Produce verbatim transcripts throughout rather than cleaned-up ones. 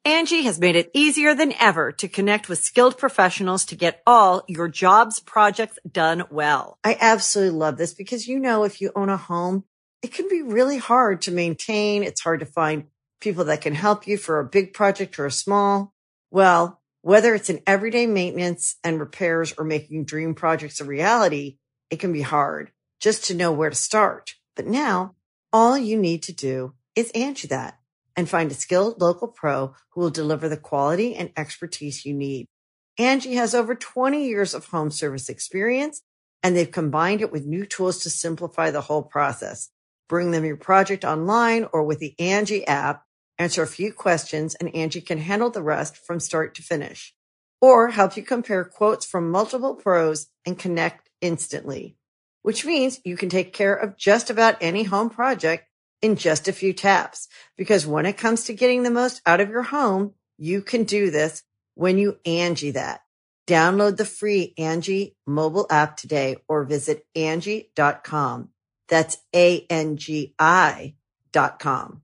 Angie has made it easier than ever to connect with skilled professionals to get all your jobs projects done well. I absolutely love this because, you know, if you own a home, it can be really hard to maintain. It's hard to find people that can help you for a big project or a small. Well, whether it's in everyday maintenance and repairs or making dream projects a reality, it can be hard just to know where to start. But now all you need to do is Angie that and find a skilled local pro who will deliver the quality and expertise you need. Angie has over twenty years of home service experience, and they've combined it with new tools to simplify the whole process. Bring them your project online or with the Angie app, answer a few questions, and Angie can handle the rest from start to finish. Or help you compare quotes from multiple pros and connect instantly, which means you can take care of just about any home project in just a few taps. Because when it comes to getting the most out of your home, you can do this when you Angie that. Download the free Angie mobile app today or visit Angie dot com. That's A N G I dot com.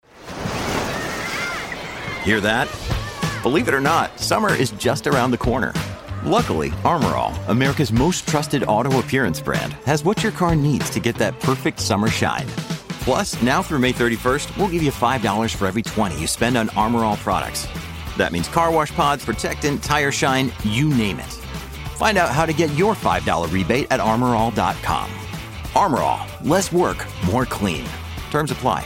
Hear that? Believe it or not, summer is just around the corner. Luckily, Armor All, America's most trusted auto appearance brand, has what your car needs to get that perfect summer shine. Plus, now through May thirty-first, we'll give you five dollars for every twenty you spend on Armor All products. That means car wash pods, protectant, tire shine, you name it. Find out how to get your five dollars rebate at armor all dot com. Armor All, less work, more clean. Terms apply.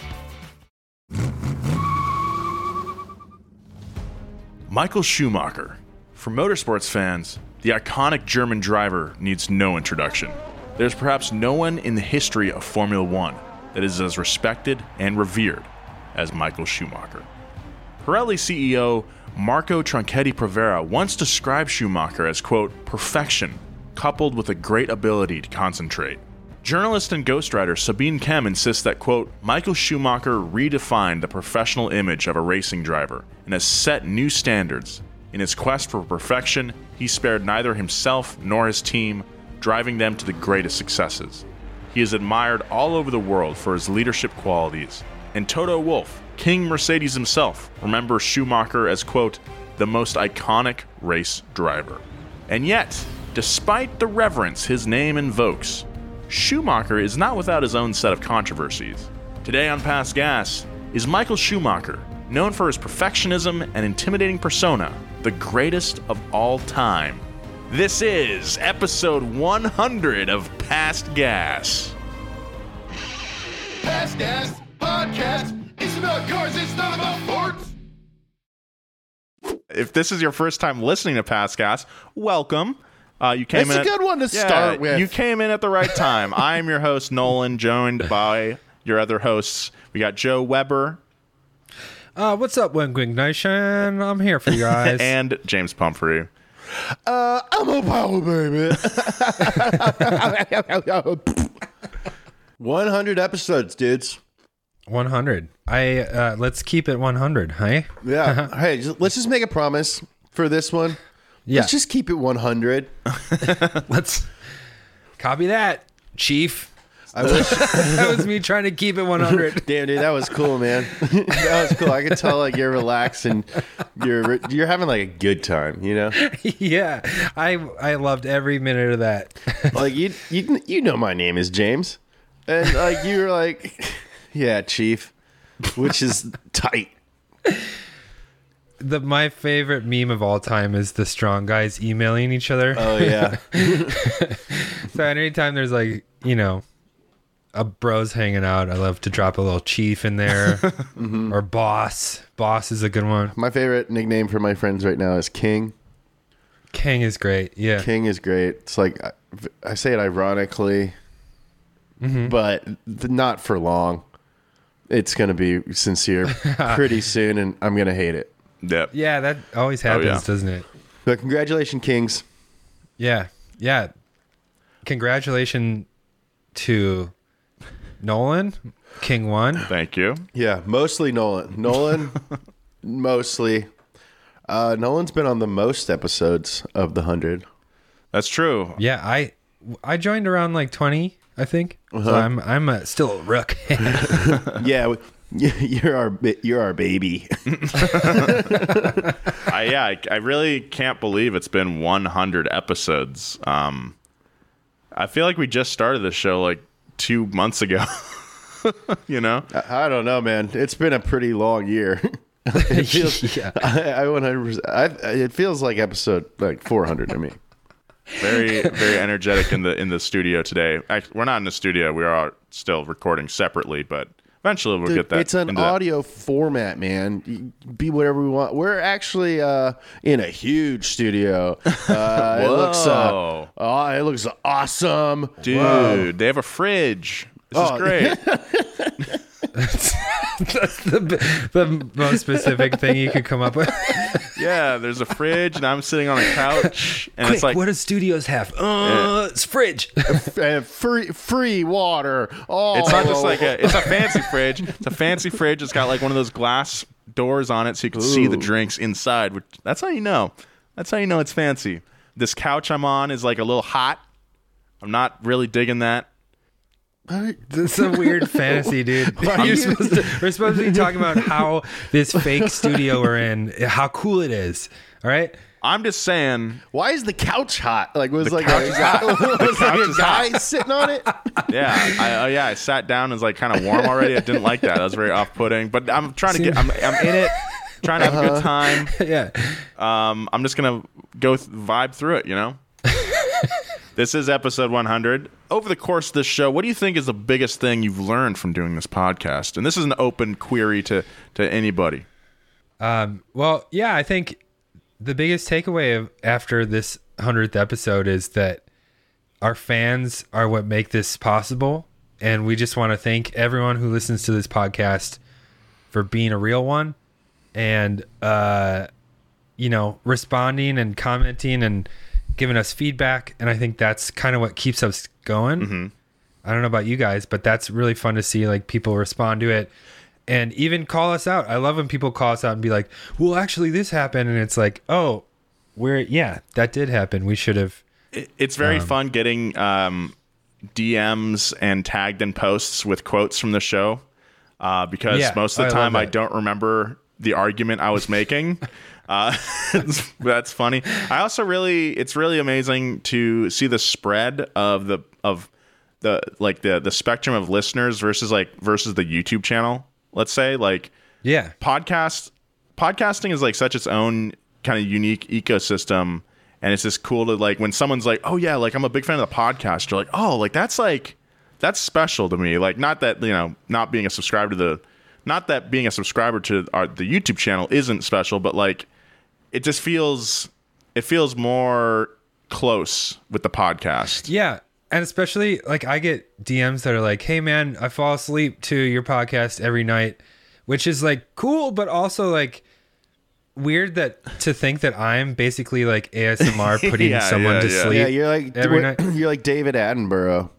Michael Schumacher. For motorsports fans, the iconic German driver needs no introduction. There's perhaps no one in the history of Formula One that is as respected and revered as Michael Schumacher. Pirelli C E O Marco Tronchetti Provera once described Schumacher as, quote, perfection, coupled with a great ability to concentrate. Journalist and ghostwriter Sabine Kem insists that, quote, Michael Schumacher redefined the professional image of a racing driver and has set new standards. In his quest for perfection, he spared neither himself nor his team, driving them to the greatest successes. He is admired all over the world for his leadership qualities. And Toto Wolff, King Mercedes himself, remembers Schumacher as, quote, the most iconic race driver. And yet, despite the reverence his name invokes, Schumacher is not without his own set of controversies. Today on Past Gas is Michael Schumacher, known for his perfectionism and intimidating persona, the greatest of all time. This is episode one hundred of Past Gas. Past Gas Podcast. It's about cars, it's not about sports. If this is your first time listening to Past Gas, welcome. Uh, you came it's in a good at, one to yeah, start with. You came in at the right time. I am your host, Nolan, joined by your other hosts. We got Joe Weber. Uh, what's up, Wing Wing Nation? I'm here for you guys. And James Pumphrey. Uh, I'm a power baby. one hundred episodes, dudes. one hundred. I uh, let's keep it one hundred, hey? Yeah. Hey, just, let's just make a promise for this one. Yeah. Let's just keep it one hundred. Let's copy that, Chief. I wish That was me trying to keep it one hundred. Damn, dude, that was cool, man. That was cool. I could tell like you're relaxed and you're you're having like a good time, you know? Yeah, I I loved every minute of that. Like you you you know my name is James, and like you were like, yeah, Chief, which is tight. The my favorite meme of all time is the strong guys emailing each other. Oh yeah. So anytime there's like, you know, a bros hanging out, I love to drop a little chief in there. Mm-hmm. Or boss. Boss is a good one. My favorite nickname for my friends right now is King. King is great. Yeah. King is great. It's like I, I say it ironically, mm-hmm. but not for long. It's going to be sincere pretty soon, and I'm going to hate it. Yep. Yeah, that always happens, oh, yeah. doesn't it? But congratulations, Kings. Yeah. Yeah. Congratulations to Nolan, King one. Thank you. Yeah, mostly Nolan. Nolan, mostly. Uh, Nolan's been on the most episodes of the hundred. That's true. Yeah, I I joined around like twenty, I think. Uh-huh. So I'm I'm a, still a rook. Yeah, we, You're our ba- you're our baby. I, yeah, I, I really can't believe it's been one hundred episodes. Um, I feel like we just started this show like two months ago. You know? I, I don't know, man. It's been a pretty long year. It feels, Yeah. I, I one hundred percent. I, it feels like episode like four hundred to me. Very, very energetic in the in the studio today. Actually, we're not in the studio. We are still recording separately, but eventually we'll Dude, get that. it's an into that. audio format, man. You be whatever we want. We're actually uh, in a huge studio. Uh, it looks, uh, Whoa. oh, it looks awesome, Dude, Whoa. they have a fridge. This Oh. is great. That's the the most specific thing you could come up with. Yeah, there's a fridge, and I'm sitting on a couch, and Quick, it's like, what do studios have? Uh, it's fridge. And free free water. Oh, it's not just like a, it's a fancy fridge. It's a fancy fridge. It's got like one of those glass doors on it, so you can see the Ooh. drinks inside. Which, that's how you know. That's how you know it's fancy. This couch I'm on is like a little hot. I'm not really digging that. It's a weird fantasy, dude. You're supposed to, we're supposed to be talking about how this fake studio we're in, how cool it is. All right. I'm just saying. Why is the couch hot? Like was The like couch a, is hot. was The like couch a is guy hot. sitting on it. Yeah, I, uh, yeah. I sat down and was like kind of warm already. I didn't like that. That was very off-putting. But I'm trying to get. I'm, I'm in it, trying to have a good time. Yeah. Um, I'm just gonna go th- vibe through it. You know. This is episode one hundred. Over the course of this show, what do you think is the biggest thing you've learned from doing this podcast? And this is an open query to to anybody. Um, well, yeah, I think the biggest takeaway of after this hundredth episode is that our fans are what make this possible, and we just want to thank everyone who listens to this podcast for being a real one, and uh, you know, responding and commenting and giving us feedback. And I think that's kind of what keeps us going. Mm-hmm. I don't know about you guys, but that's really fun to see, like, people respond to it and even call us out. I love when people call us out and be like, well, actually this happened. And it's like, oh, we're, yeah, that did happen. We should have. It, it's very fun getting um, D Ms and tagged in posts with quotes from the show uh, because Yeah, most of the I love time I that. don't remember the argument I was making. Uh, that's funny. I also really, it's really amazing to see the spread of the of the like the the spectrum of listeners versus like versus the YouTube channel. Let's say like Yeah. podcast podcasting is like such its own kind of unique ecosystem, and it's just cool to like when someone's like, oh yeah, like I'm a big fan of the podcast. You're like, oh, like that's like that's special to me. Like not that you know not being a subscriber to the not that being a subscriber to our the YouTube channel isn't special, but like. It just feels it feels more close with the podcast. Yeah. And especially like I get D Ms that are like, hey man, I fall asleep to your podcast every night, which is like cool, but also like weird that to think that I'm basically like A S M R putting Yeah, someone yeah, to yeah. sleep. Yeah, you're like every night. you're like David Attenborough.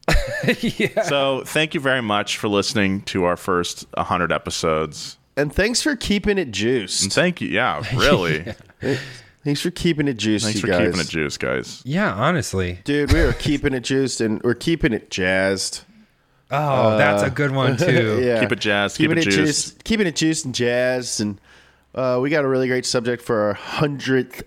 Yeah. So thank you very much for listening to our first one hundred episodes. And thanks for keeping it And juiced. thank you. Yeah, really. Thanks for keeping it juiced, Thanks you for guys. keeping it juice, guys. Yeah, honestly. Dude, we are keeping it juiced and we're keeping it jazzed. Oh, that's a good one too. Yeah. Keep it jazzed, keep Keeping it juiced. Keeping it juiced and jazzed. And uh, we got a really great subject for our hundredth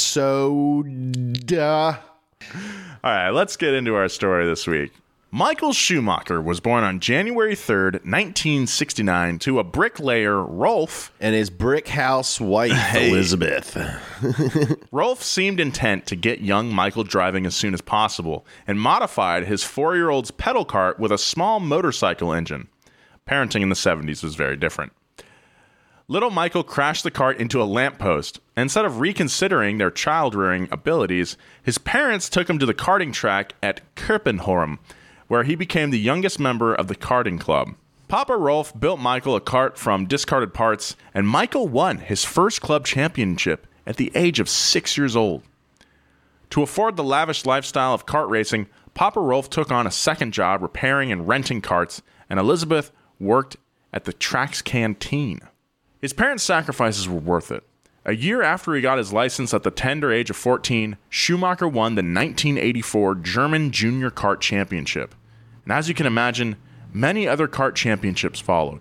episode. Uh, All right, let's get into our story this week. Michael Schumacher was born on January third, nineteen sixty-nine, to a bricklayer, Rolf. and his brick house wife, Elizabeth. Rolf seemed intent to get young Michael driving as soon as possible and modified his four-year-old's pedal cart with a small motorcycle engine. Parenting in the seventies was very different. Little Michael crashed the cart into a lamppost. Instead of reconsidering their child-rearing abilities, his parents took him to the karting track at Keupenhoorn, where he became the youngest member of the karting club. Papa Rolf built Michael a kart from discarded parts, and Michael won his first club championship at the age of six years old. To afford the lavish lifestyle of kart racing, Papa Rolf took on a second job repairing and renting karts, and Elizabeth worked at the track's canteen. His parents' sacrifices were worth it. A year after he got his license at the tender age of fourteen, Schumacher won the nineteen eighty-four German Junior Kart Championship. And as you can imagine, many other kart championships followed.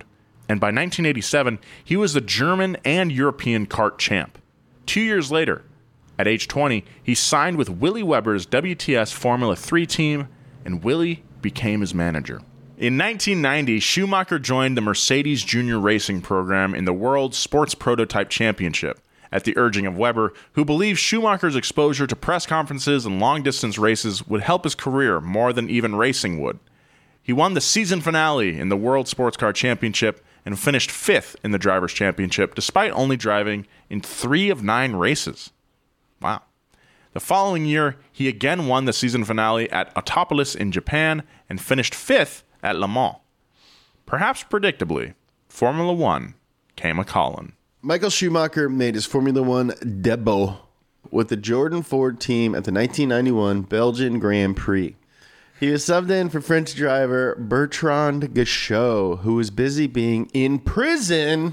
and by nineteen eighty-seven, he was the German and European kart champ. Two years later, at age twenty, he signed with Willy Weber's W T S Formula three team, and Willy became his manager. In nineteen ninety, Schumacher joined the Mercedes Junior Racing program in the World Sports Prototype Championship, at the urging of Weber, who believed Schumacher's exposure to press conferences and long-distance races would help his career more than even racing would. He won the season finale in the World Sports Car Championship and finished fifth in the Drivers' Championship, despite only driving in three of nine races. Wow. The following year, he again won the season finale at Autopolis in Japan and finished fifth at Le Mans. Perhaps predictably, Formula One came a-calling. Michael Schumacher made his Formula One debut with the Jordan Ford team at the nineteen ninety-one Belgian Grand Prix. He was subbed in for French driver Bertrand Gachot, who was busy being in prison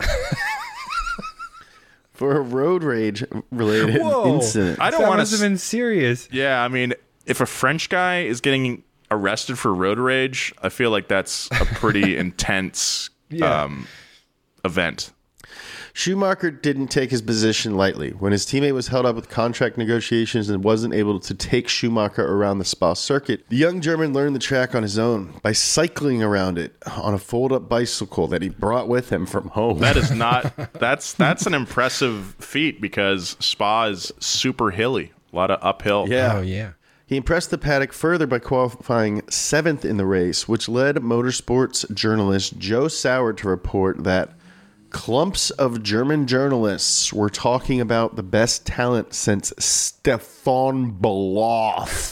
for a road rage-related incident. I don't That want must have been serious. Yeah, I mean, if a French guy is getting arrested for road rage, I feel like that's a pretty intense Yeah. um, event. Schumacher didn't take his position lightly. When his teammate was held up with contract negotiations and wasn't able to take Schumacher around the Spa circuit, the young German learned the track on his own by cycling around it on a fold-up bicycle that he brought with him from home. That is not that's that's an impressive feat because Spa is super hilly, a lot of uphill. Yeah. Oh, yeah. He impressed the paddock further by qualifying seventh in the race, which led motorsports journalist Joe Sauer to report that clumps of German journalists were talking about the best talent since Stefan Beloff.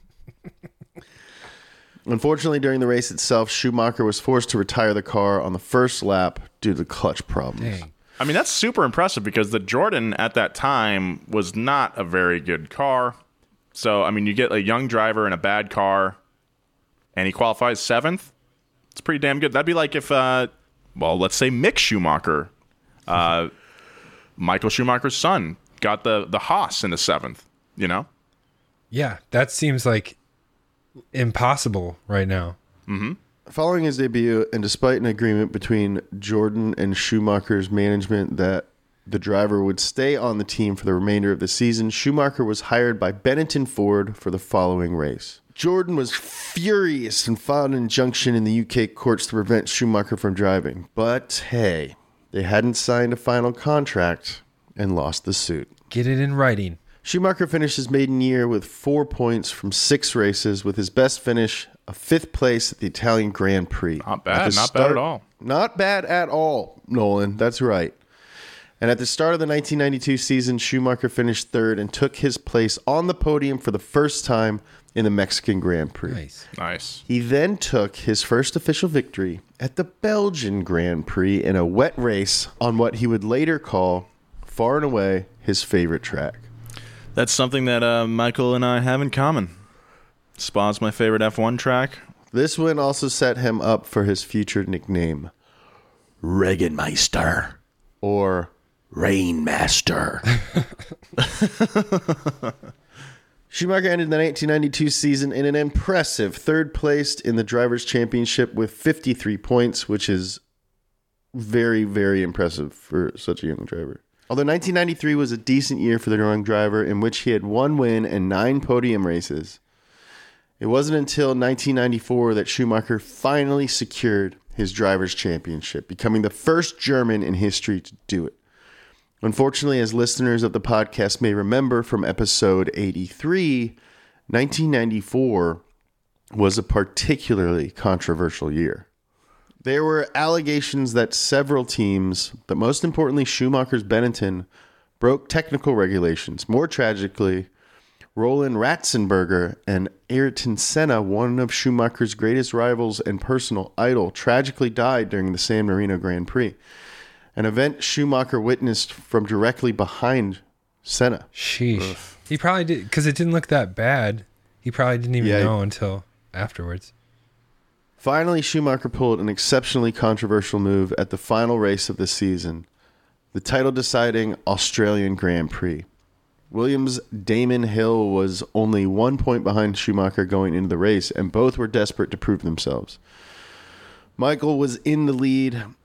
Unfortunately, during the race itself, Schumacher was forced to retire the car on the first lap due to clutch problems. Dang. I mean, that's super impressive because the Jordan at that time was not a very good car. So, I mean, you get a young driver in a bad car and he qualifies seventh. It's pretty damn good. That'd be like if, uh, well, let's say Mick Schumacher, uh, Michael Schumacher's son, got the, the Haas in the seventh, you know? Yeah, that seems like impossible right now. Following his debut, and despite an agreement between Jordan and Schumacher's management that the driver would stay on the team for the remainder of the season, Schumacher was hired by Benetton Ford for the following race. Jordan was furious and filed an injunction in the U K courts to prevent Schumacher from driving. But hey, they hadn't signed a final contract and lost the suit. Get it in writing. Schumacher finished his maiden year with four points from six races, with his best finish a fifth place at the Italian Grand Prix. Not bad, At the not bad at all. Not bad at all, Nolan. That's right. And at the start of the nineteen ninety-two season, Schumacher finished third and took his place on the podium for the first time in the Mexican Grand Prix. Nice. Nice. He then took his first official victory at the Belgian Grand Prix in a wet race on what he would later call, far and away, his favorite track. That's something that uh, Michael and I have in common. Spa's my favorite F one track. This win also set him up for his future nickname, Regenmeister, or Rainmaster. Schumacher ended the nineteen ninety-two season in an impressive third place in the Drivers' Championship with fifty-three points, which is very, very impressive for such a young driver. Although nineteen ninety-three was a decent year for the young driver, in which he had one win and nine podium races, it wasn't until nineteen ninety-four that Schumacher finally secured his Drivers' Championship, becoming the first German in history to do it. Unfortunately, as listeners of the podcast may remember from episode eighty-three, nineteen ninety-four was a particularly controversial year. There were allegations that several teams, but most importantly Schumacher's Benetton, broke technical regulations. More tragically, Roland Ratzenberger and Ayrton Senna, one of Schumacher's greatest rivals and personal idol, tragically died during the San Marino Grand Prix, an event Schumacher witnessed from directly behind Senna. Sheesh. Ugh. He probably did, because it didn't look that bad. He probably didn't even Yeah. know until afterwards. Finally, Schumacher pulled an exceptionally controversial move at the final race of the season, the title-deciding Australian Grand Prix. Williams' Damon Hill was only one point behind Schumacher going into the race, and both were desperate to prove themselves. Michael was in the lead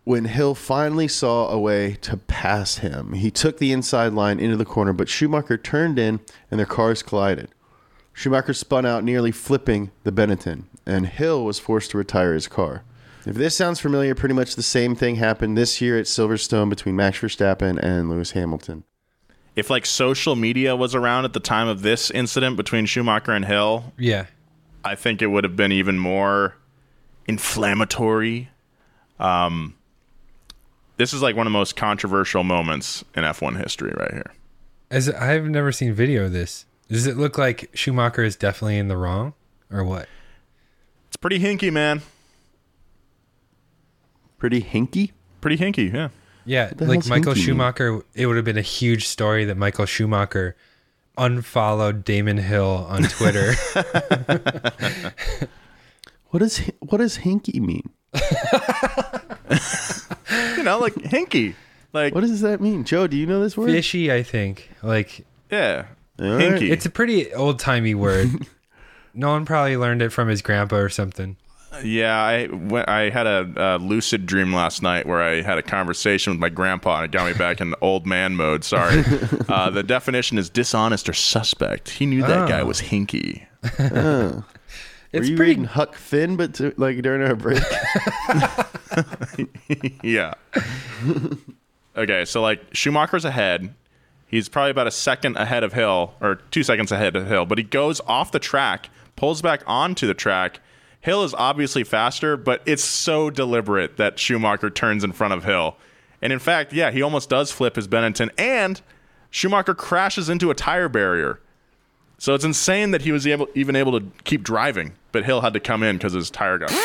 when Hill finally saw a way to pass him. He took the inside line into the corner, but Schumacher turned in and their cars collided. Schumacher spun out, nearly flipping the Benetton, and Hill was forced to retire his car. If this sounds familiar, pretty much the same thing happened this year at Silverstone between Max Verstappen and Lewis Hamilton. If like social media was around at the time of this incident between Schumacher and Hill, Yeah. I think it would have been even more inflammatory. Um, this is like one of the most controversial moments in F one history right here. As I've never seen video of this. Does it look like Schumacher is definitely in the wrong, or what? It's pretty hinky, man. Pretty hinky? Pretty hinky, yeah. Yeah, the like hell's Michael hinky mean? Schumacher, it would have been a huge story that Michael Schumacher unfollowed Damon Hill on Twitter. What does what does hinky mean? You know, like hinky. Like, What does that mean? Joe, do you know this word? Fishy, I think. Like, yeah, All right. hinky. it's a pretty old-timey word. Nolan probably learned it from his grandpa or something. Yeah, I, went, I had a, a lucid dream last night where I had a conversation with my grandpa and it got me back in old man mode. Sorry. Uh, the definition is dishonest or suspect. He knew that Oh. guy was hinky. Were It's you pretty reading Huck Finn, but to, like during our break? Yeah. Okay, so like Schumacher's ahead. He's probably about a second ahead of Hill, or two seconds ahead of Hill, but he goes off the track, pulls back onto the track. Hill is obviously faster, but it's so deliberate that Schumacher turns in front of Hill. And in fact, yeah, he almost does flip his Benetton, and Schumacher crashes into a tire barrier. So it's insane that he was able, even able to keep driving, but Hill had to come in because his tire got...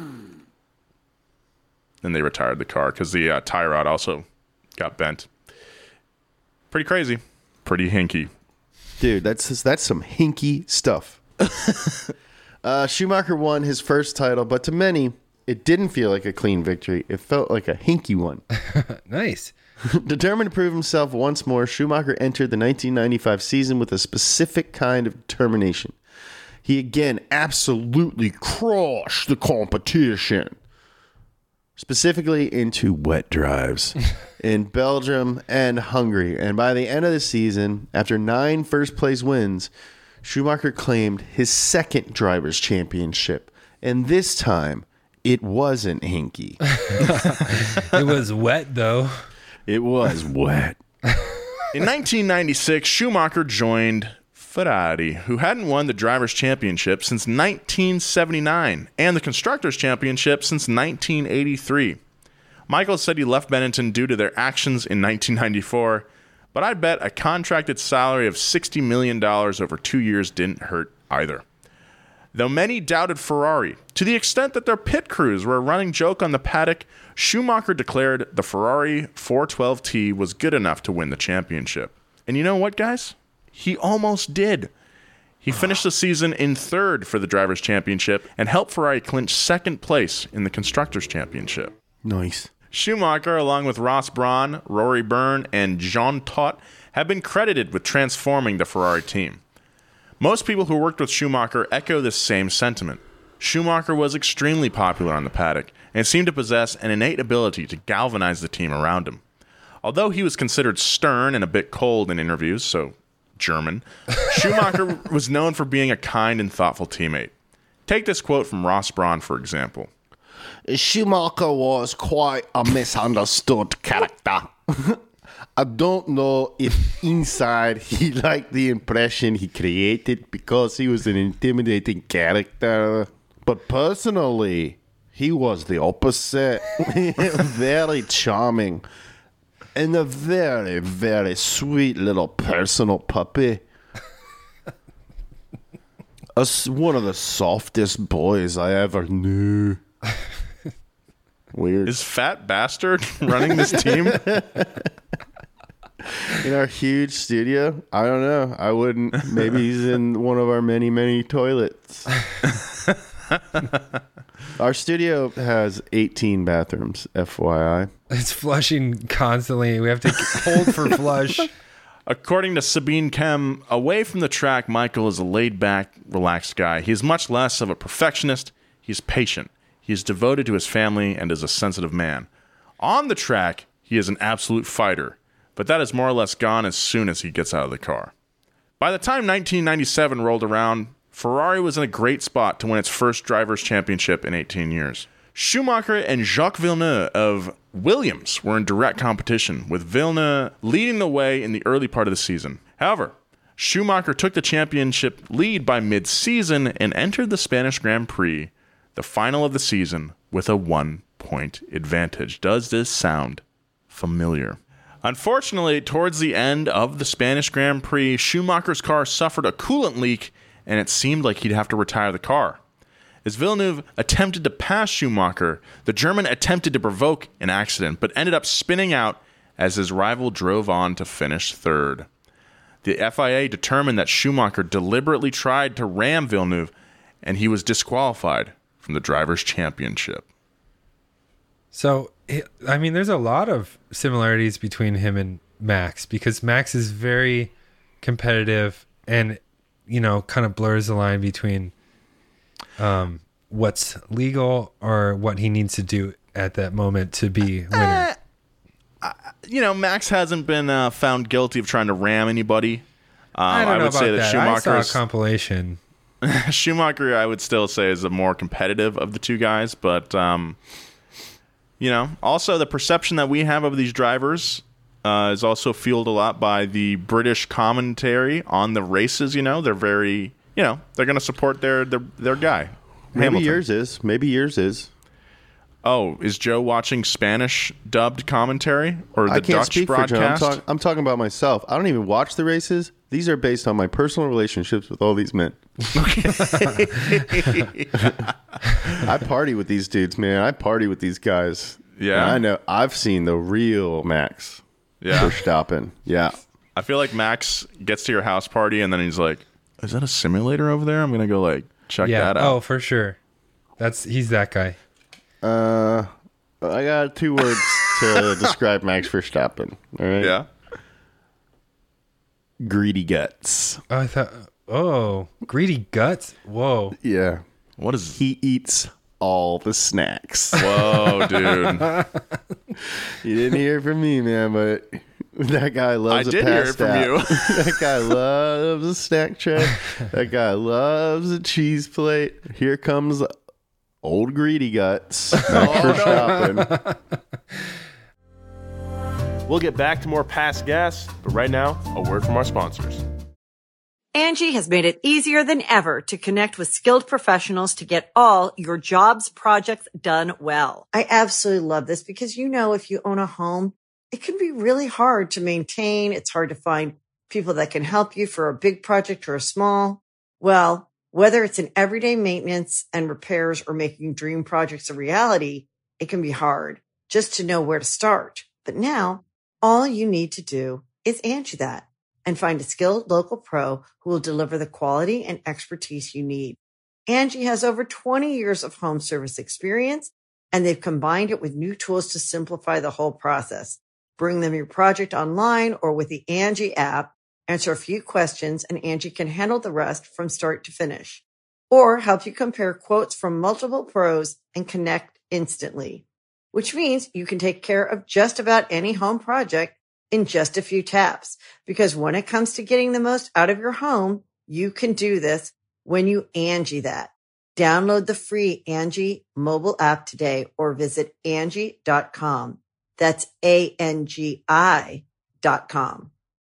Then they retired the car because the uh, tie rod also got bent. Pretty crazy. Pretty hinky. Dude, that's that's some hinky stuff. uh, Schumacher won his first title, but to many, it didn't feel like a clean victory. It felt like a hinky one. nice. Determined to prove himself once more, Schumacher entered the nineteen ninety-five season with a specific kind of determination. He again absolutely crushed the competition. Specifically into wet drives in Belgium and Hungary. And by the end of the season, after nine first-place wins, Schumacher claimed his second Drivers' Championship. And this time, it wasn't hinky. It was wet, though. It was wet. In nineteen ninety-six, Schumacher joined Ferrari, who hadn't won the Drivers' Championship since nineteen seventy-nine and the Constructors' Championship since nineteen eighty-three. Michael said he left Benetton due to their actions in nineteen ninety-four, but I bet a contracted salary of sixty million dollars over two years didn't hurt either. Though many doubted Ferrari, to the extent that their pit crews were a running joke on the paddock, Schumacher declared the Ferrari four twelve T was good enough to win the championship. And you know what, guys? He almost did. He finished the season in third for the Drivers' Championship and helped Ferrari clinch second place in the Constructors' Championship. Nice. Schumacher, along with Ross Brawn, Rory Byrne, and Jean Todt, have been credited with transforming the Ferrari team. Most people who worked with Schumacher echo this same sentiment. Schumacher was extremely popular on the paddock and seemed to possess an innate ability to galvanize the team around him. Although he was considered stern and a bit cold in interviews, so German, Schumacher was known for being a kind and thoughtful teammate. Take this quote from Ross Brawn, for example. Schumacher was quite a misunderstood character. I don't know if inside he liked the impression he created because he was an intimidating character. But personally, he was the opposite. Very charming. And a very, very sweet little personal puppy. A, one of the softest boys I ever knew. Weird. Is Fat Bastard running this team? In our huge studio? I don't know. I wouldn't. Maybe he's in one of our many, many toilets. Our studio has eighteen bathrooms, F Y I. It's flushing constantly. We have to hold for flush. According to Sabine Kem, away from the track, Michael is a laid-back, relaxed guy. He's much less of a perfectionist. He's patient. He's devoted to his family and is a sensitive man. On the track, he is an absolute fighter, but that is more or less gone as soon as he gets out of the car. By the time nineteen ninety-seven rolled around, Ferrari was in a great spot to win its first Drivers' Championship in eighteen years. Schumacher and Jacques Villeneuve of Williams were in direct competition, with Villeneuve leading the way in the early part of the season. However, Schumacher took the championship lead by mid-season and entered the Spanish Grand Prix, the final of the season, with a one-point advantage. Does this sound familiar? Unfortunately, towards the end of the Spanish Grand Prix, Schumacher's car suffered a coolant leak, and it seemed like he'd have to retire the car. As Villeneuve attempted to pass Schumacher, the German attempted to provoke an accident, but ended up spinning out as his rival drove on to finish third. The F I A determined that Schumacher deliberately tried to ram Villeneuve, and he was disqualified from the Drivers' Championship. So, I mean, there's a lot of similarities between him and Max, because Max is very competitive and, you know, kind of blurs the line between um, what's legal or what he needs to do at that moment to be winner. Uh, you know, Max hasn't been uh, found guilty of trying to ram anybody. Um, I don't I know would about say that, that. Schumacher I saw a compilation. Schumacher, I would still say, is the more competitive of the two guys, but um, you know, also the perception that we have of these drivers uh, is also fueled a lot by the British commentary on the races. You know, they're very, you know, they're going to support their their their guy. Maybe Hamilton. yours is. Maybe yours is. Oh, is Joe watching Spanish dubbed commentary or the I can't Dutch speak broadcast? for Joe. I'm, talk- I'm talking about myself. I don't even watch the races. These are based on my personal relationships with all these men. I party with these dudes, man. I party with these guys. Yeah. And I know. I've seen the real Max Yeah. Verstappen. Yeah. I feel like Max gets to your house party and then he's like, "Is that a simulator over there? I'm gonna go like check Yeah. that out." Oh, for sure. That's he's that guy. Uh, I got two words to describe Max Verstappen. All right. Yeah. Greedy guts. Oh, I thought. Oh, greedy guts. Whoa. Yeah. What is? He eats all the snacks. Whoa, dude! You didn't hear it from me, man, but that guy loves I a did hear it from pasta. you. That guy loves a snack track. That guy loves a cheese plate. Here comes old greedy guts. Max Verstappen. We'll get back to more Past Gas, but right now, a word from our sponsors. Angie has made it easier than ever to connect with skilled professionals to get all your jobs projects done well. I absolutely love this because, you know, if you own a home, it can be really hard to maintain. It's hard to find people that can help you for a big project or a small. Well, whether it's in everyday maintenance and repairs or making dream projects a reality, it can be hard just to know where to start. But now, all you need to do is Angie that and find a skilled local pro who will deliver the quality and expertise you need. Angie has over twenty years of home service experience, and they've combined it with new tools to simplify the whole process. Bring them your project online or with the Angie app, answer a few questions, and Angie can handle the rest from start to finish. Or help you compare quotes from multiple pros and connect instantly, which means you can take care of just about any home project in just a few taps. Because when it comes to getting the most out of your home, you can do this when you Angie that. Download the free Angie mobile app today or visit Angie dot com. That's A N G I dot com.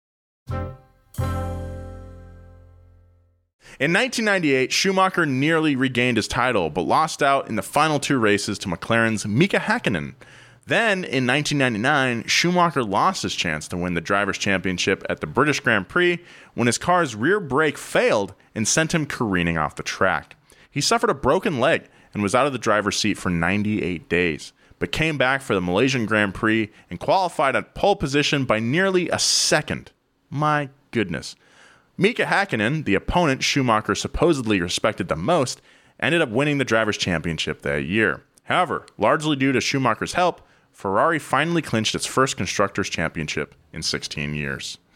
In nineteen ninety-eight, Schumacher nearly regained his title, but lost out in the final two races to McLaren's Mika Häkkinen. Then, in nineteen ninety-nine, Schumacher lost his chance to win the Drivers' Championship at the British Grand Prix when his car's rear brake failed and sent him careening off the track. He suffered a broken leg and was out of the driver's seat for ninety-eight days, but came back for the Malaysian Grand Prix and qualified at pole position by nearly a second. My goodness. Mika Häkkinen, the opponent Schumacher supposedly respected the most, ended up winning the Drivers' Championship that year. However, largely due to Schumacher's help, Ferrari finally clinched its first Constructors' Championship in sixteen years.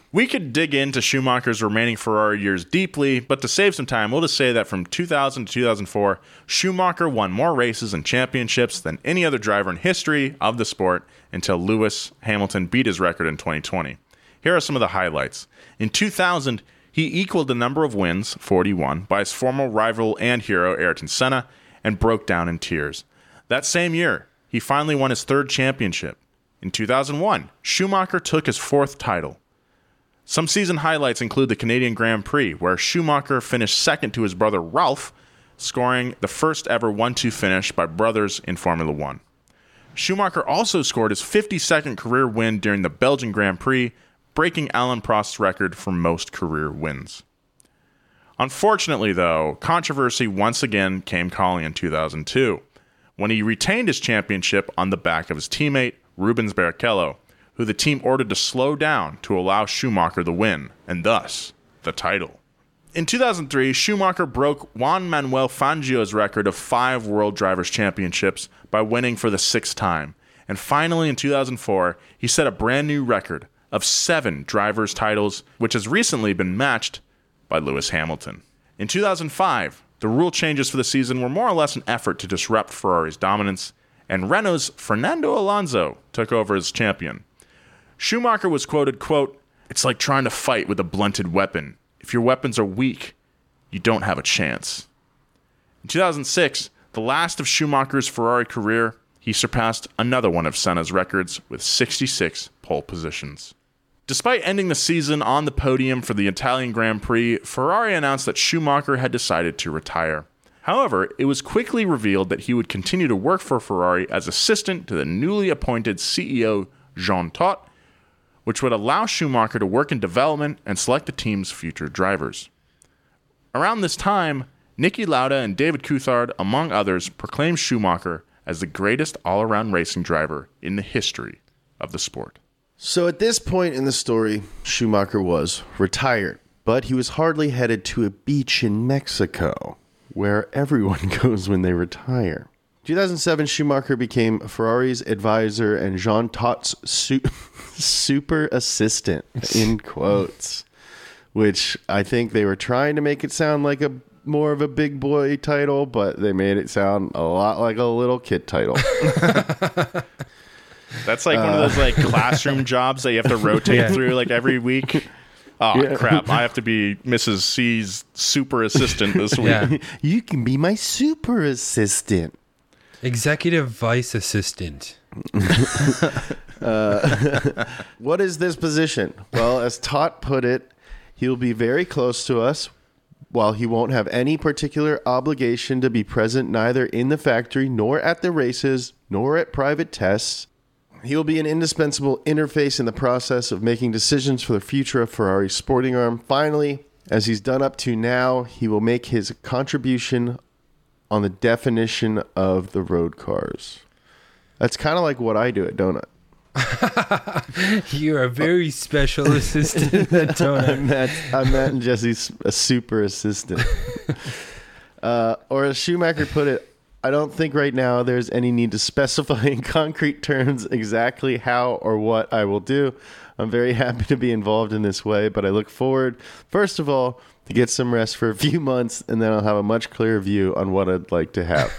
We could dig into Schumacher's remaining Ferrari years deeply, but to save some time, we'll just say that from two thousand to two thousand four, Schumacher won more races and championships than any other driver in history of the sport until Lewis Hamilton beat his record in twenty twenty. Here are some of the highlights. In two thousand, he equaled the number of wins, forty-one, by his former rival and hero Ayrton Senna, and broke down in tears. That same year, he finally won his third championship. In two thousand one, Schumacher took his fourth title. Some season highlights include the Canadian Grand Prix, where Schumacher finished second to his brother Ralph, scoring the first ever one two finish by brothers in Formula One. Schumacher also scored his fifty-second career win during the Belgian Grand Prix, breaking Alain Prost's record for most career wins. Unfortunately, though, controversy once again came calling in two thousand two, when he retained his championship on the back of his teammate, Rubens Barrichello, who the team ordered to slow down to allow Schumacher the win, and thus, the title. In two thousand three, Schumacher broke Juan Manuel Fangio's record of five World Drivers' Championships by winning for the sixth time. And finally, in two thousand four, he set a brand new record of seven drivers' titles, which has recently been matched by Lewis Hamilton. In two thousand five, the rule changes for the season were more or less an effort to disrupt Ferrari's dominance, and Renault's Fernando Alonso took over as champion. Schumacher was quoted, quote, "It's like trying to fight with a blunted weapon. If your weapons are weak, you don't have a chance." In two thousand six, the last of Schumacher's Ferrari career, he surpassed another one of Senna's records with sixty-six pole positions. Despite ending the season on the podium for the Italian Grand Prix, Ferrari announced that Schumacher had decided to retire. However, it was quickly revealed that he would continue to work for Ferrari as assistant to the newly appointed C E O Jean Todt, which would allow Schumacher to work in development and select the team's future drivers. Around this time, Niki Lauda and David Coulthard, among others, proclaimed Schumacher as the greatest all-around racing driver in the history of the sport. So at this point in the story, Schumacher was retired, but he was hardly headed to a beach in Mexico, where everyone goes when they retire. two thousand seven, Schumacher became Ferrari's advisor and Jean Todt's su- super assistant, in quotes, which I think they were trying to make it sound like a more of a big boy title, but they made it sound a lot like a little kid title. That's like uh, one of those like classroom jobs that you have to rotate yeah. through like every week. Oh, yeah. Crap. I have to be Missus C's super assistant this week. Yeah. You can be my super assistant. Executive vice assistant. uh, what is this position? Well, as Todt put it, he'll be very close to us, while he won't have any particular obligation to be present neither in the factory nor at the races nor at private tests. He will be an indispensable interface in the process of making decisions for the future of Ferrari's sporting arm. Finally, as he's done up to now, he will make his contribution on the definition of the road cars. That's kind of like what I do at Donut. You're a very special assistant at Donut. I'm Matt, I'm Matt and Jesse's a super assistant. uh, or as Schumacher put it, I don't think right now there's any need to specify in concrete terms exactly how or what I will do. I'm very happy to be involved in this way, but I look forward, first of all, to get some rest for a few months, and then I'll have a much clearer view on what I'd like to have.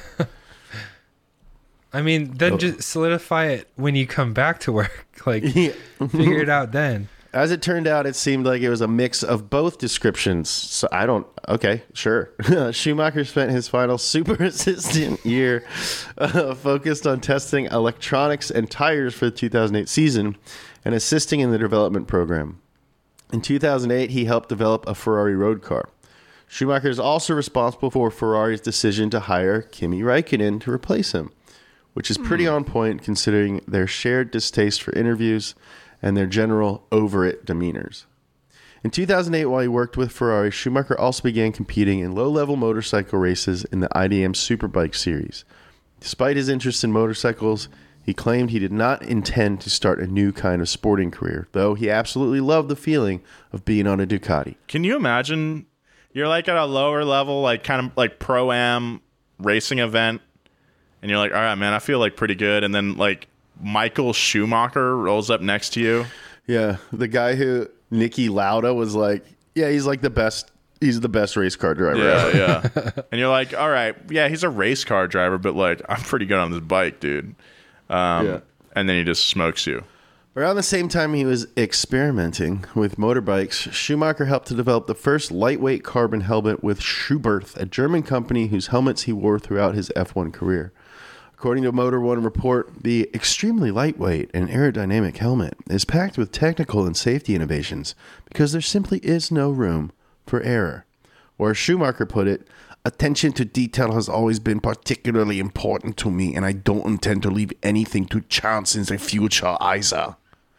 I mean, then oh. just solidify it when you come back to work. Like, yeah. Figure it out then. As it turned out, it seemed like it was a mix of both descriptions. So I don't... Okay, sure. Schumacher spent his final super assistant year uh, focused on testing electronics and tires for the two thousand eight season and assisting in the development program. In two thousand eight, he helped develop a Ferrari road car. Schumacher is also responsible for Ferrari's decision to hire Kimi Räikkönen to replace him, which is pretty mm. on point considering their shared distaste for interviews and their general over-it demeanors. In two thousand eight, while he worked with Ferrari, Schumacher also began competing in low-level motorcycle races in the I D M Superbike series. Despite his interest in motorcycles, he claimed he did not intend to start a new kind of sporting career, though he absolutely loved the feeling of being on a Ducati. Can you imagine you're like at a lower level, like kind of like pro-am racing event, and you're like, all right, man, I feel like pretty good, and then like Michael Schumacher rolls up next to you. Yeah, the guy who Niki Lauda was like, yeah, he's like the best. He's the best race car driver Yeah, ever. yeah. And you're like, all right, yeah, he's a race car driver, but like, I'm pretty good on this bike, dude. Um, Yeah. And then he just smokes you. Around the same time he was experimenting with motorbikes, Schumacher helped to develop the first lightweight carbon helmet with Schuberth, a German company whose helmets he wore throughout his F one career. According to a Motor One report, the extremely lightweight and aerodynamic helmet is packed with technical and safety innovations because there simply is no room for error. Or as Schumacher put it, attention to detail has always been particularly important to me, and I don't intend to leave anything to chance in the future either.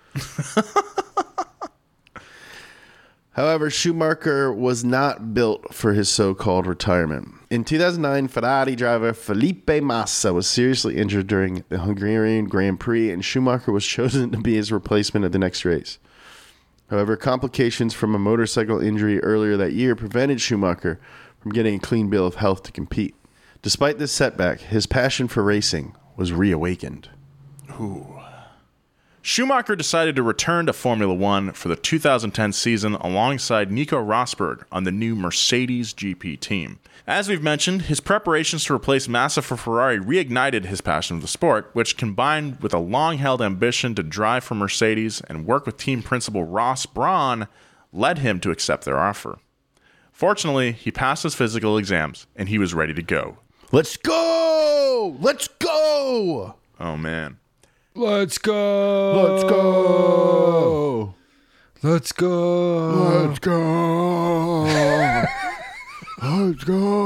However, Schumacher was not built for his so-called retirement. In two thousand nine, Ferrari driver Felipe Massa was seriously injured during the Hungarian Grand Prix, and Schumacher was chosen to be his replacement at the next race. However, complications from a motorcycle injury earlier that year prevented Schumacher from getting a clean bill of health to compete. Despite this setback, his passion for racing was reawakened. Ooh. Schumacher decided to return to Formula One for the two thousand ten season alongside Nico Rosberg on the new Mercedes G P team. As we've mentioned, his preparations to replace Massa for Ferrari reignited his passion for the sport, which combined with a long-held ambition to drive for Mercedes and work with team principal Ross Brawn, led him to accept their offer. Fortunately, he passed his physical exams, and he was ready to go. Let's go! Let's go! Oh, man. Let's go. Let's go! Let's go. Let's go! Let's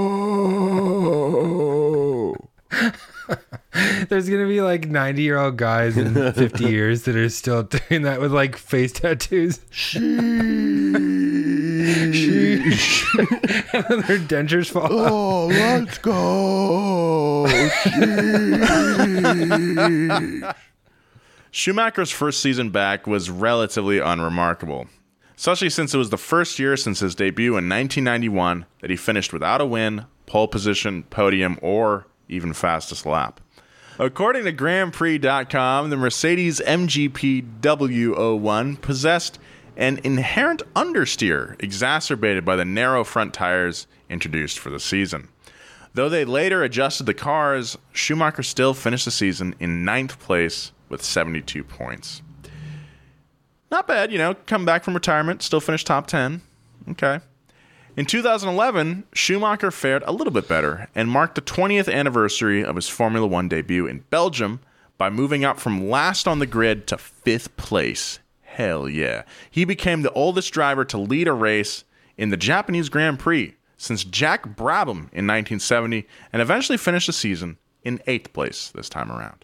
go! There's going to be like ninety year old guys in fifty years that are still doing that with like face tattoos. Sheesh. And then their dentures fall out. Oh, let's go! Sheesh. Schumacher's first season back was relatively unremarkable, especially since it was the first year since his debut in nineteen ninety-one that he finished without a win, pole position, podium, or even fastest lap. According to Grand Prix dot com, the Mercedes M G P W zero one possessed an inherent understeer exacerbated by the narrow front tires introduced for the season. Though they later adjusted the cars, Schumacher still finished the season in ninth place with seventy-two points. Not bad, you know, come back from retirement, still finished top ten. Okay. In two thousand eleven, Schumacher fared a little bit better and marked the twentieth anniversary of his Formula One debut in Belgium by moving up from last on the grid to fifth place. Hell yeah. He became the oldest driver to lead a race in the Japanese Grand Prix since Jack Brabham in nineteen seventy, and eventually finished the season in eighth place this time around.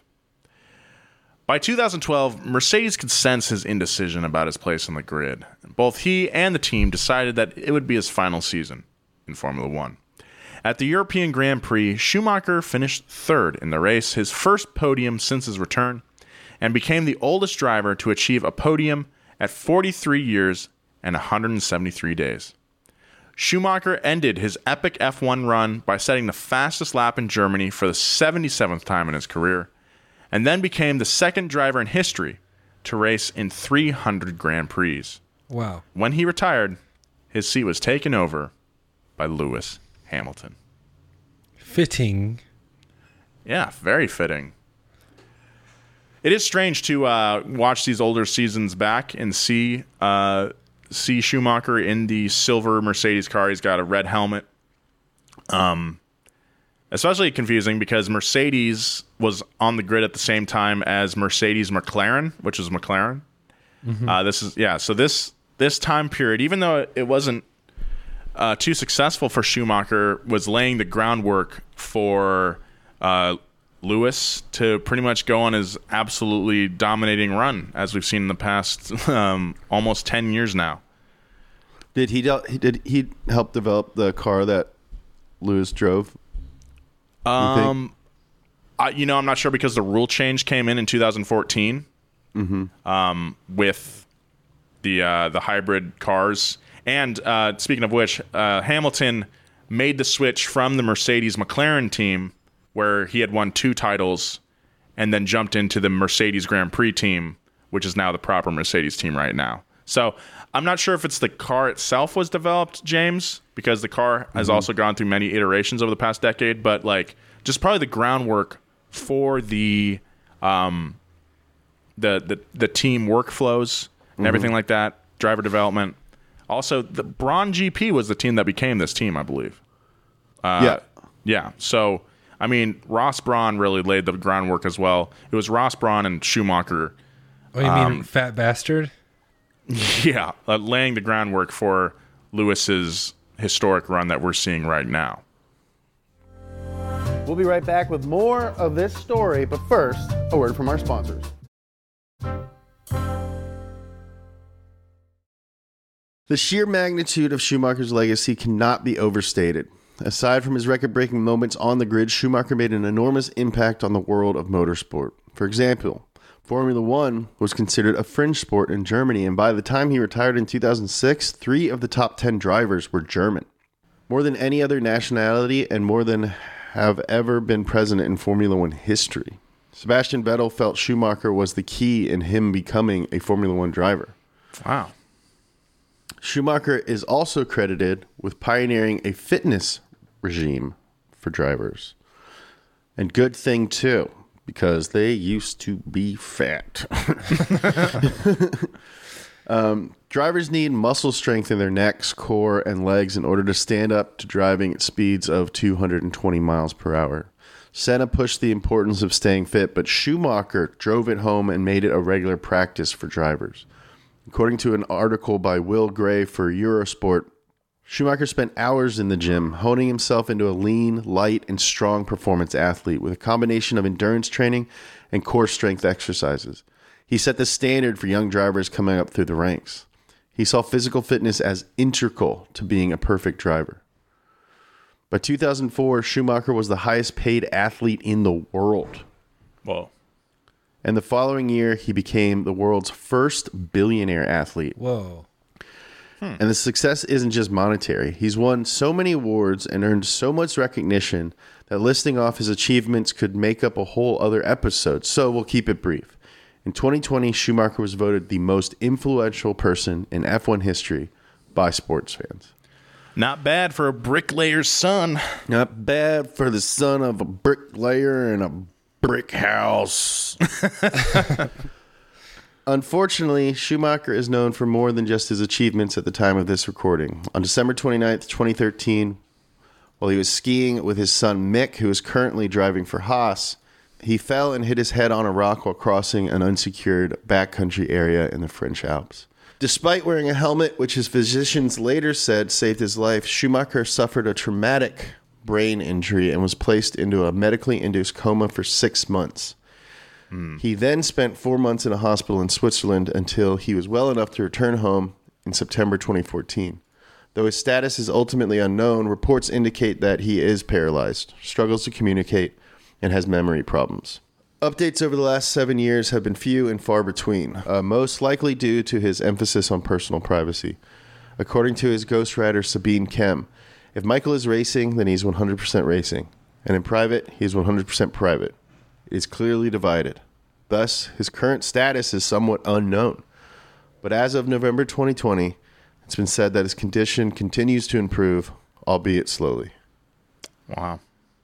By two thousand twelve, Mercedes could sense his indecision about his place on the grid. Both he and the team decided that it would be his final season in Formula One. At the European Grand Prix, Schumacher finished third in the race, his first podium since his return, and became the oldest driver to achieve a podium at forty-three years and one hundred seventy-three days. Schumacher ended his epic F one run by setting the fastest lap in Germany for the seventy-seventh time in his career, and then became the second driver in history to race in three hundred Grand Prix. Wow. When he retired, his seat was taken over by Lewis Hamilton. Fitting. Yeah, very fitting. It is strange to uh, watch these older seasons back and see uh, see Schumacher in the silver Mercedes car. He's got a red helmet. Um, especially confusing because Mercedes was on the grid at the same time as Mercedes McLaren, which is McLaren. Mm-hmm. Uh, this is yeah. So this this time period, even though it wasn't uh, too successful for Schumacher, was laying the groundwork for uh, Lewis to pretty much go on his absolutely dominating run, as we've seen in the past um, almost ten years now. Did he de- did he help develop the car that Lewis drove? Um, I, you know, I'm not sure because the rule change came in in two thousand fourteen. Mm-hmm. Um, with the uh, the hybrid cars, and uh, speaking of which, uh, Hamilton made the switch from the Mercedes McLaren team, where he had won two titles, and then jumped into the Mercedes Grand Prix team, which is now the proper Mercedes team right now. So I'm not sure if it's the car itself was developed, James, because the car has Mm-hmm. also gone through many iterations over the past decade, but like just probably the groundwork for the um the the, the team workflows and Mm-hmm. everything like that, driver development. Also, the Braun G P was the team that became this team, I believe. Uh, yeah. Yeah. So, I mean, Ross Braun really laid the groundwork as well. It was Ross Braun and Schumacher. Oh, you mean fat bastard? Yeah, uh, laying the groundwork for Lewis's historic run that we're seeing right now. We'll be right back with more of this story, but first, a word from our sponsors. The sheer magnitude of Schumacher's legacy cannot be overstated. Aside from his record-breaking moments on the grid, Schumacher made an enormous impact on the world of motorsport. For example, Formula One was considered a fringe sport in Germany, and by the time he retired in two thousand six, three of the top ten drivers were German. More than any other nationality and more than have ever been present in Formula One history. Sebastian Vettel felt Schumacher was the key in him becoming a Formula One driver. Wow. Schumacher is also credited with pioneering a fitness regime for drivers. And good thing, too, because they used to be fat. um, drivers need muscle strength in their necks, core, and legs in order to stand up to driving at speeds of two hundred twenty miles per hour. Senna pushed the importance of staying fit, but Schumacher drove it home and made it a regular practice for drivers. According to an article by Will Gray for Eurosport, Schumacher spent hours in the gym, honing himself into a lean, light, and strong performance athlete with a combination of endurance training and core strength exercises. He set the standard for young drivers coming up through the ranks. He saw physical fitness as integral to being a perfect driver. By two thousand four, Schumacher was the highest paid athlete in the world. Whoa. And the following year, he became the world's first billionaire athlete. Whoa. Hmm. And the success isn't just monetary. He's won so many awards and earned so much recognition that listing off his achievements could make up a whole other episode. So we'll keep it brief. In twenty twenty, Schumacher was voted the most influential person in F one history by sports fans. Not bad for a bricklayer's son. Not bad for the son of a bricklayer and a brick house. Unfortunately, Schumacher is known for more than just his achievements at the time of this recording. On December twenty-ninth, twenty thirteen, while he was skiing with his son Mick, who is currently driving for Haas, he fell and hit his head on a rock while crossing an unsecured backcountry area in the French Alps. Despite wearing a helmet, which his physicians later said saved his life, Schumacher suffered a traumatic brain injury and was placed into a medically induced coma for six months. Mm. He then spent four months in a hospital in Switzerland until he was well enough to return home in September twenty fourteen. Though his status is ultimately unknown, reports indicate that he is paralyzed, struggles to communicate, and has memory problems. Updates over the last seven years have been few and far between, uh, most likely due to his emphasis on personal privacy. According to his ghostwriter Sabine Kem, if Michael is racing, then he's one hundred percent racing. And in private, he's one hundred percent private. It is clearly divided. Thus, his current status is somewhat unknown. But as of November twenty twenty, it's been said that his condition continues to improve, albeit slowly. Wow.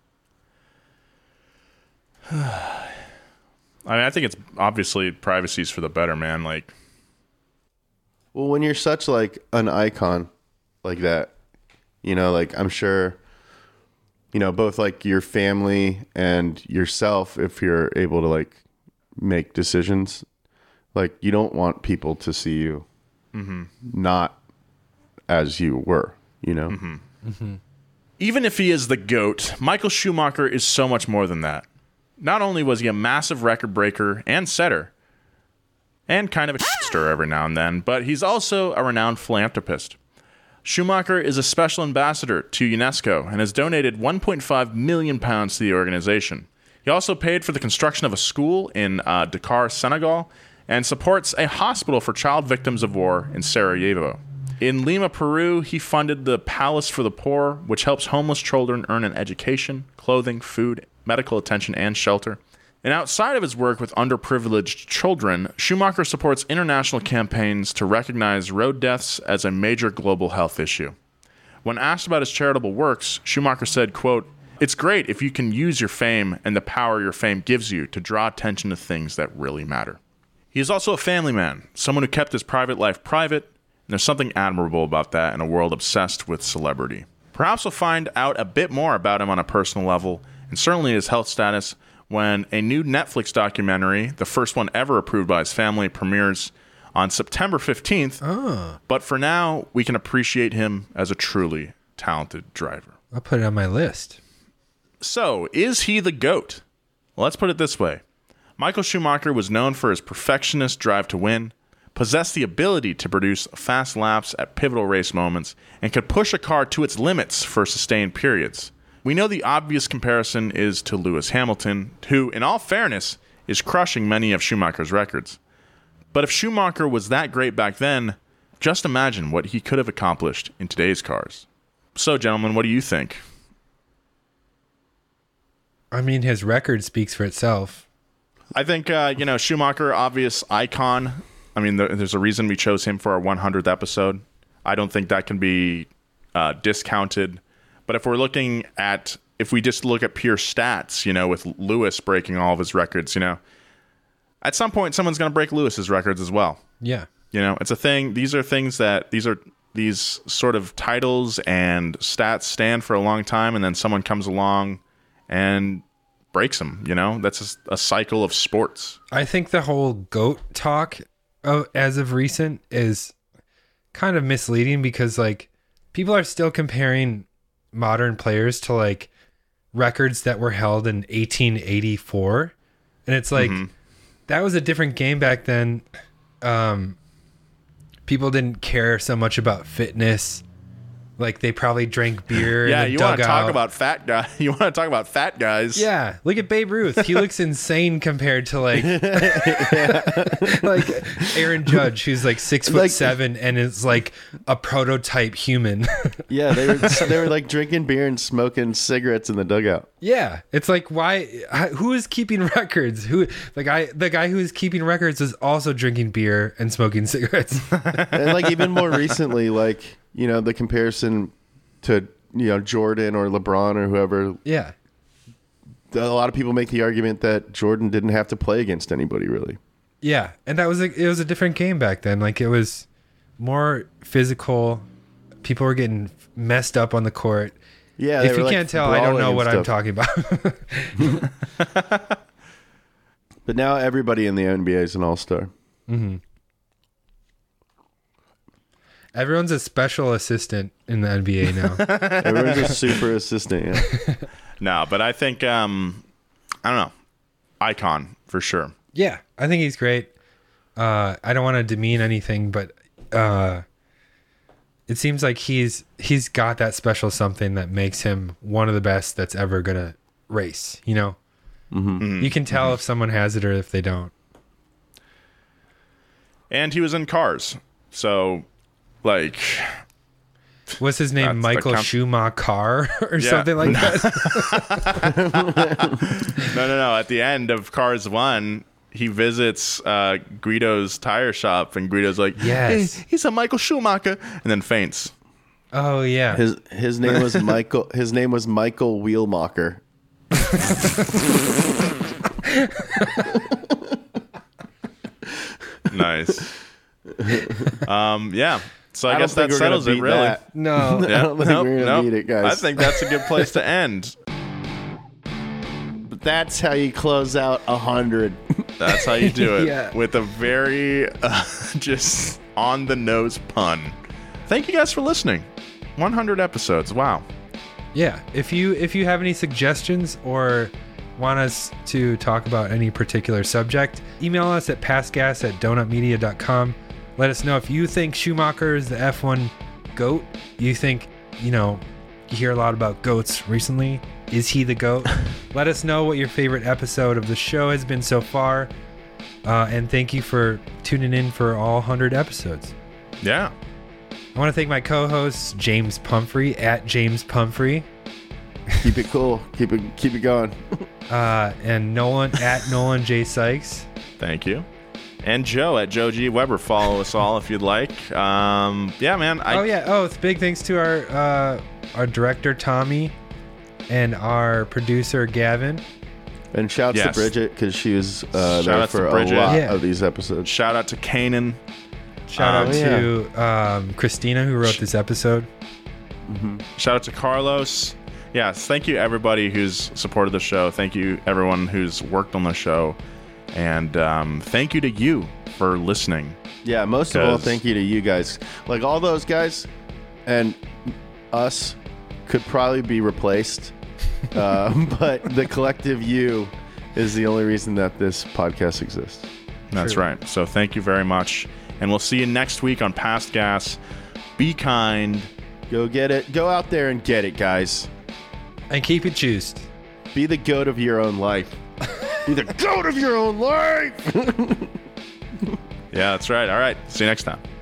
I mean, I think it's obviously privacy's for the better, man. Like, well, when you're such like an icon like that, you know, like I'm sure, you know, both like your family and yourself, if you're able to like make decisions, like you don't want people to see you mm-hmm. not as you were, you know? Mm-hmm. Mm-hmm. Even if he is the GOAT, Michael Schumacher is so much more than that. Not only was he a massive record breaker and setter, and kind of a stir every now and then, but he's also a renowned philanthropist. Schumacher is a special ambassador to UNESCO and has donated one point five million pounds to the organization. He also paid for the construction of a school in uh, Dakar, Senegal, and supports a hospital for child victims of war in Sarajevo. In Lima, Peru, he funded the Palace for the Poor, which helps homeless children earn an education, clothing, food, medical attention, and shelter. And outside of his work with underprivileged children, Schumacher supports international campaigns to recognize road deaths as a major global health issue. When asked about his charitable works, Schumacher said, quote, "It's great if you can use your fame and the power your fame gives you to draw attention to things that really matter." He is also a family man, someone who kept his private life private, and there's something admirable about that in a world obsessed with celebrity. Perhaps we'll find out a bit more about him on a personal level, and certainly his health status, when a new Netflix documentary, the first one ever approved by his family, premieres on September fifteenth. Oh. But for now, we can appreciate him as a truly talented driver. I'll put it on my list. So, is he the GOAT? Well, let's put it this way. Michael Schumacher was known for his perfectionist drive to win, possessed the ability to produce fast laps at pivotal race moments, and could push a car to its limits for sustained periods. We know the obvious comparison is to Lewis Hamilton, who, in all fairness, is crushing many of Schumacher's records. But if Schumacher was that great back then, just imagine what he could have accomplished in today's cars. So, gentlemen, what do you think? I mean, his record speaks for itself. I think, uh, you know, Schumacher, obvious icon. I mean, there, there's a reason we chose him for our one hundredth episode. I don't think that can be uh, discounted. But if we're looking at, if we just look at pure stats, you know, with Lewis breaking all of his records, you know, at some point someone's going to break Lewis's records as well. Yeah. You know, it's a thing. These are things that, these are, these sort of titles and stats stand for a long time, and then someone comes along and breaks them, you know? That's a, a cycle of sports. I think the whole GOAT talk of, as of recent is kind of misleading because, like, people are still comparing modern players to like records that were held in eighteen eighty-four, and it's like mm-hmm. that was a different game back then. Um people didn't care so much about fitness. Like, they probably drank beer. Yeah, in the you dugout. want to talk about fat guy? You want to talk about fat guys? Yeah, look at Babe Ruth. He looks insane compared to like, like Aaron Judge, who's like six foot like, seven and is like a prototype human. Yeah, they were they were like drinking beer and smoking cigarettes in the dugout. Yeah, it's like, why? Who is keeping records? Who the guy? The guy who is keeping records is also drinking beer and smoking cigarettes. And like even more recently, like, you know, the comparison to, you know, Jordan or LeBron or whoever. Yeah. A lot of people make the argument that Jordan didn't have to play against anybody, really. Yeah. And that was a, it was a different game back then. Like, it was more physical. People were getting messed up on the court. Yeah. If you like can't tell, I don't know what I'm talking about. But now everybody in the N B A is an all-star. Mm-hmm. Everyone's a special assistant in the N B A now. Everyone's a super assistant, yeah. No, but I think, um, I don't know, icon for sure. Yeah, I think he's great. Uh, I don't want to demean anything, but uh, it seems like he's he's got that special something that makes him one of the best that's ever going to race, you know? Mm-hmm. You can tell mm-hmm. if someone has it or if they don't. And he was in Cars, so... Like, what's his name? Michael com- Schumacher or yeah. something like that? no, no, no. At the end of Cars one, he visits uh, Guido's tire shop, and Guido's like, "Yes, hey, he's a Michael Schumacher," and then faints. Oh yeah, his his name was Michael. His name was Michael Wheelmacher. Nice. Um. Yeah. So I, I guess that settles it, really. That. No. Yeah. I don't think nope, we're going to nope. beat it, guys. I think that's a good place to end. But that's how you close out a hundred. That's how you do it. Yeah. With a very uh, just on-the-nose pun. Thank you guys for listening. one hundred episodes. Wow. Yeah. If you if you have any suggestions or want us to talk about any particular subject, email us at passgas at donutmedia dot com. Let us know if you think Schumacher is the F one GOAT. You think, you know, you hear a lot about GOATs recently. Is he the GOAT? Let us know what your favorite episode of the show has been so far. Uh, and thank you for tuning in for all one hundred episodes. Yeah. I want to thank my co-hosts, James Pumphrey, at James Pumphrey. Keep it cool. Keep it keep it going. Uh, and Nolan at Nolan J Sykes. Thank you. And Joe at Joe G Weber. Follow us all if you'd like. Um, yeah, man. I, oh yeah. Oh, it's big thanks to our uh, our director Tommy and our producer Gavin. And shouts Yes. to Bridget because she was uh, Shout there out to for a Bridget. lot Yeah. of these episodes. Shout out to Kanan. Shout out Oh, to um, Christina who wrote this episode. Shout out to Carlos. Yes, thank you everybody who's supported the show. Thank you everyone who's worked on the show. And um, thank you to you for listening. Yeah, most of all, 'Cause- thank you to you guys. Like all those guys and us could probably be replaced. uh, but the collective you is the only reason that this podcast exists. That's right. So thank you very much. And we'll see you next week on Past Gas. Be kind. Go get it. Go out there and get it, guys. And keep it juiced. Be the goat of your own life. Be the goat of your own life. Yeah, that's right. All right. See you next time.